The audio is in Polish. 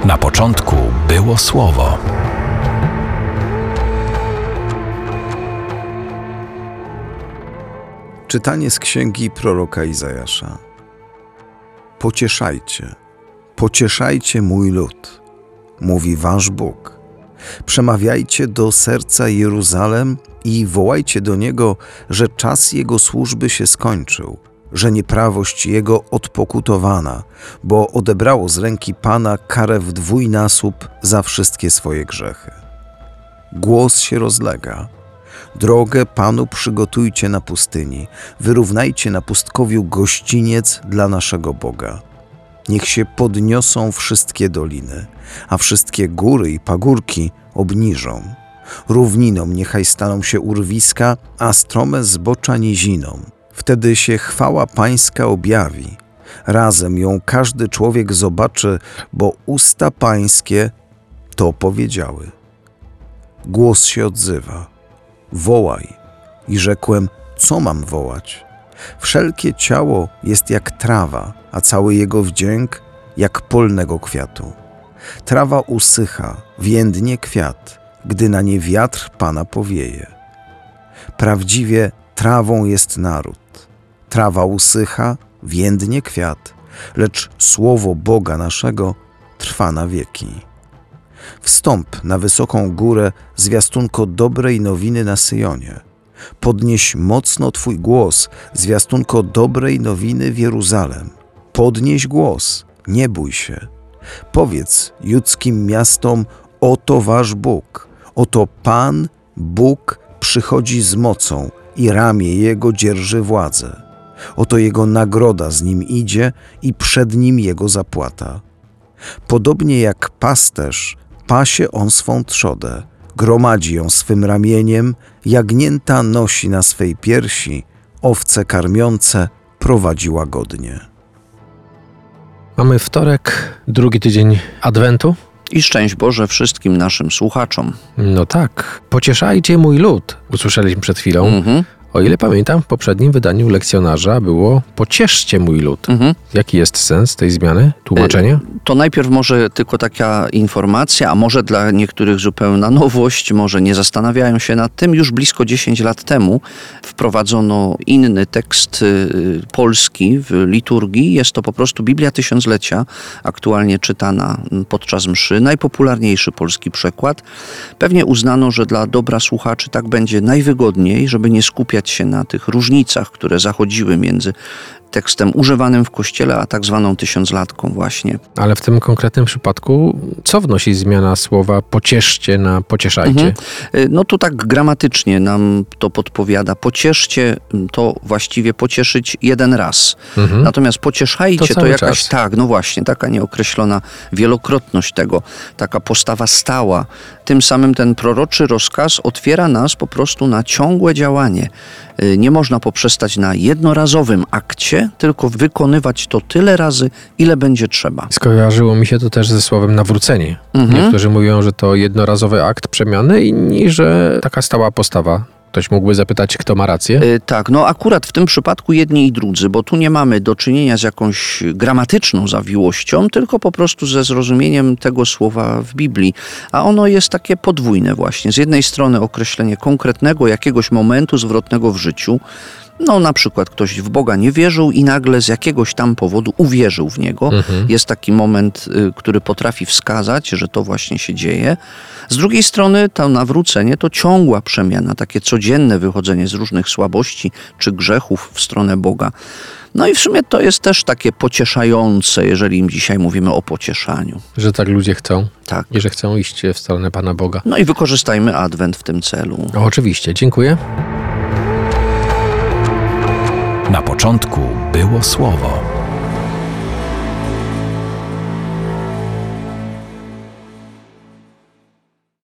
Na początku było Słowo. Czytanie z księgi proroka Izajasza. Pocieszajcie, pocieszajcie mój lud, mówi wasz Bóg. Przemawiajcie do serca Jeruzalem i wołajcie do niego, że czas jego służby się skończył, że nieprawość jego odpokutowana, bo odebrało z ręki Pana karę w dwójnasób za wszystkie swoje grzechy. Głos się rozlega. Drogę Panu przygotujcie na pustyni, wyrównajcie na pustkowiu gościniec dla naszego Boga. Niech się podniosą wszystkie doliny, a wszystkie góry i pagórki obniżą. Równinom niechaj staną się urwiska, a strome zbocza niziną. Wtedy się chwała Pańska objawi. Razem ją każdy człowiek zobaczy, bo usta Pańskie to powiedziały. Głos się odzywa. Wołaj. I rzekłem, co mam wołać? Wszelkie ciało jest jak trawa, a cały jego wdzięk jak polnego kwiatu. Trawa usycha, więdnie kwiat, gdy na nie wiatr Pana powieje. Prawdziwie trawą jest naród. Trawa usycha, więdnie kwiat, lecz słowo Boga naszego trwa na wieki. Wstąp na wysoką górę, zwiastunko dobrej nowiny na Syjonie. Podnieś mocno Twój głos, zwiastunko dobrej nowiny w Jeruzalem. Podnieś głos, nie bój się. Powiedz judzkim miastom, oto wasz Bóg, oto Pan, Bóg przychodzi z mocą i ramię Jego dzierży władzę. Oto Jego nagroda z Nim idzie i przed Nim Jego zapłata. Podobnie jak pasterz, pasie on swą trzodę, gromadzi ją swym ramieniem, jagnięta nosi na swej piersi, owce karmiące prowadzi łagodnie. Mamy wtorek, drugi tydzień Adwentu. I szczęść Boże wszystkim naszym słuchaczom. No tak, pocieszajcie mój lud, usłyszeliśmy przed chwilą. O ile pamiętam, w poprzednim wydaniu lekcjonarza było pocieszcie mój lud. Jaki jest sens tej zmiany, tłumaczenie? To najpierw może tylko taka informacja, a może dla niektórych zupełna nowość, może nie zastanawiają się nad tym. Już blisko 10 lat temu wprowadzono inny tekst polski w liturgii. Jest to po prostu Biblia Tysiąclecia, aktualnie czytana podczas mszy. Najpopularniejszy polski przekład. Pewnie uznano, że dla dobra słuchaczy tak będzie najwygodniej, żeby nie skupiać się na tych różnicach, które zachodziły między tekstem używanym w Kościele, a tak zwaną tysiąclatką właśnie. Ale w tym konkretnym przypadku co wnosi zmiana słowa pocieszcie na pocieszajcie? No tu tak gramatycznie nam to podpowiada. Pocieszcie to właściwie pocieszyć jeden raz. Natomiast pocieszajcie to jakaś czas. Tak, no właśnie, taka nieokreślona wielokrotność tego, taka postawa stała. Tym samym ten proroczy rozkaz otwiera nas po prostu na ciągłe działanie. Nie można poprzestać na jednorazowym akcie, tylko wykonywać to tyle razy, ile będzie trzeba. Skojarzyło mi się to też ze słowem nawrócenie. Niektórzy mówią, że to jednorazowy akt przemiany, inni, że taka stała postawa. Ktoś mógłby zapytać, kto ma rację? Tak, no akurat w tym przypadku jedni i drudzy, bo tu nie mamy do czynienia z jakąś gramatyczną zawiłością, tylko po prostu ze zrozumieniem tego słowa w Biblii. A ono jest takie podwójne właśnie. Z jednej strony określenie konkretnego jakiegoś momentu zwrotnego w życiu. No na przykład ktoś w Boga nie wierzył i nagle z jakiegoś tam powodu uwierzył w Niego. Jest taki moment, który potrafi wskazać, że to właśnie się dzieje. Z drugiej strony to nawrócenie to ciągła przemiana, takie codzienne wychodzenie z różnych słabości czy grzechów w stronę Boga. No i w sumie to jest też takie pocieszające, jeżeli im dzisiaj mówimy o pocieszaniu. Że tak ludzie chcą? Tak. I że chcą iść w stronę Pana Boga. No i wykorzystajmy Adwent w tym celu. Oczywiście, dziękuję. Na początku było Słowo.